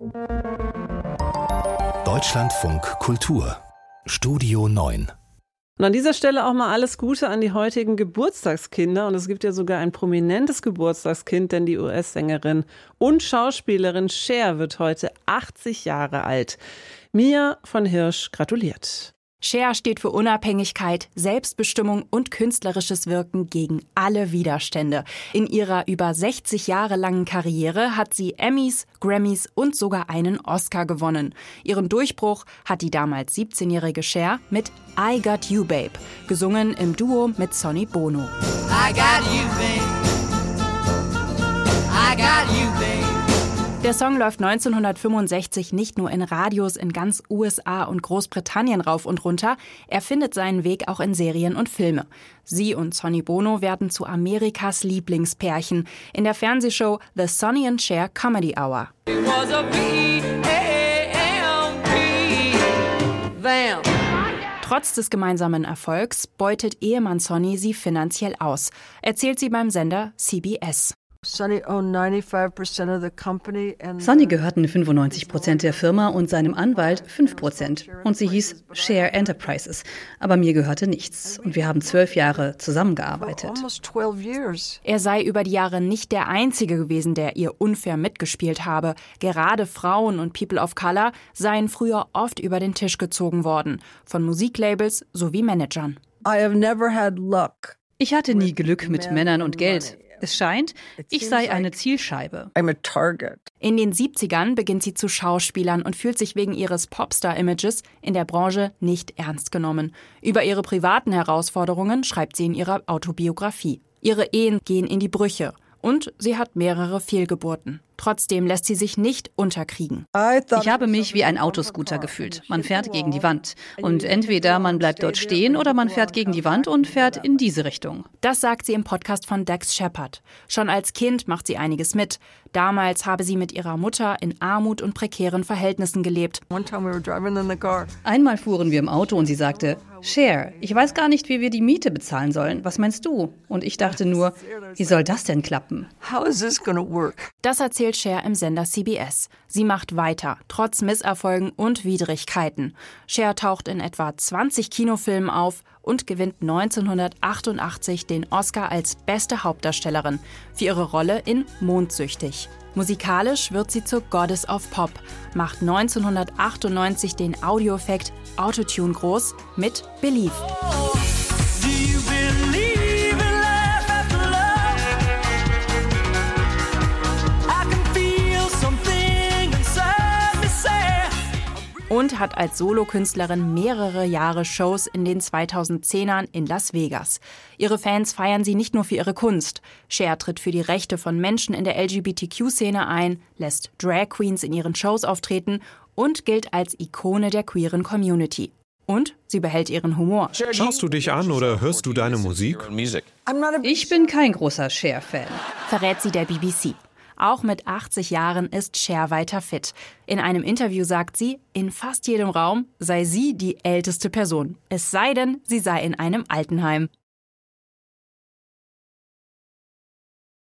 Deutschlandfunk Kultur Studio 9. Und an dieser Stelle auch mal alles Gute an die heutigen Geburtstagskinder. Und es gibt ja sogar ein prominentes Geburtstagskind, denn die US-Sängerin und Schauspielerin Cher wird heute 80 Jahre alt. Mia von Hirsch gratuliert. Cher steht für Unabhängigkeit, Selbstbestimmung und künstlerisches Wirken gegen alle Widerstände. In ihrer über 60 Jahre langen Karriere hat sie Emmys, Grammys und sogar einen Oscar gewonnen. Ihren Durchbruch hat die damals 17-jährige Cher mit I Got You Babe, gesungen im Duo mit Sonny Bono. I got you, babe. I got you, babe. Der Song läuft 1965 nicht nur in Radios in ganz USA und Großbritannien rauf und runter, er findet seinen Weg auch in Serien und Filme. Sie und Sonny Bono werden zu Amerikas Lieblingspärchen in der Fernsehshow The Sonny and Cher Comedy Hour. Trotz des gemeinsamen Erfolgs beutet Ehemann Sonny sie finanziell aus, erzählt sie beim Sender CBS. Sonny gehörten 95% der Firma und seinem Anwalt 5%. Und sie hieß Cher Enterprises. Aber mir gehörte nichts. Und wir haben 12 Jahre zusammengearbeitet. Er sei über die Jahre nicht der Einzige gewesen, der ihr unfair mitgespielt habe. Gerade Frauen und People of Color seien früher oft über den Tisch gezogen worden. Von Musiklabels sowie Managern. Ich hatte nie Glück mit Männern und Geld. Es scheint, ich sei eine Zielscheibe. In den 70ern beginnt sie zu schauspielern und fühlt sich wegen ihres Popstar-Images in der Branche nicht ernst genommen. Über ihre privaten Herausforderungen schreibt sie in ihrer Autobiografie. Ihre Ehen gehen in die Brüche und sie hat mehrere Fehlgeburten. Trotzdem lässt sie sich nicht unterkriegen. Ich habe mich wie ein Autoscooter gefühlt. Man fährt gegen die Wand. Und entweder man bleibt dort stehen oder man fährt gegen die Wand und fährt in diese Richtung. Das sagt sie im Podcast von Dax Shepard. Schon als Kind macht sie einiges mit. Damals habe sie mit ihrer Mutter in Armut und prekären Verhältnissen gelebt. Einmal fuhren wir im Auto und sie sagte, Cher, ich weiß gar nicht, wie wir die Miete bezahlen sollen. Was meinst du? Und ich dachte nur, wie soll das denn klappen? Das erzählt Cher im Sender CBS. Sie macht weiter, trotz Misserfolgen und Widrigkeiten. Cher taucht in etwa 20 Kinofilmen auf und gewinnt 1988 den Oscar als beste Hauptdarstellerin für ihre Rolle in Mondsüchtig. Musikalisch wird sie zur Goddess of Pop, macht 1998 den Audioeffekt Autotune groß mit Believe. Und hat als Solokünstlerin mehrere Jahre Shows in den 2010ern in Las Vegas. Ihre Fans feiern sie nicht nur für ihre Kunst. Cher tritt für die Rechte von Menschen in der LGBTQ-Szene ein, lässt Drag Queens in ihren Shows auftreten und gilt als Ikone der queeren Community. Und sie behält ihren Humor. Schaust du dich an oder hörst du deine Musik? Ich bin kein großer Cher-Fan. Verrät sie der BBC. Auch mit 80 Jahren ist Cher weiter fit. In einem Interview sagt sie, in fast jedem Raum sei sie die älteste Person. Es sei denn, sie sei in einem Altenheim.